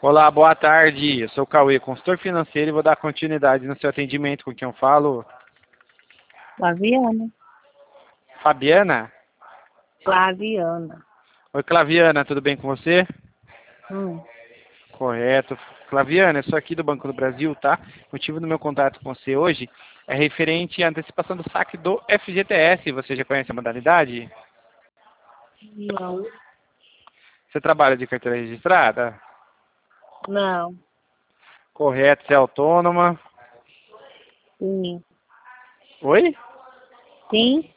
Olá, boa tarde. Eu sou o Cauê, consultor financeiro, e vou dar continuidade no seu atendimento. Com quem eu falo? Flaviana. Fabiana? Flaviana. Oi, Claviana, tudo bem com você? Hum. Correto. Claviana, eu sou aqui do Banco do Brasil, tá? O motivo do meu contato com você hoje é referente à antecipação do saque do FGTS. Você já conhece a modalidade? Não. Você trabalha de carteira registrada? Não. Correto. Você é autônoma? Sim. Oi? Sim.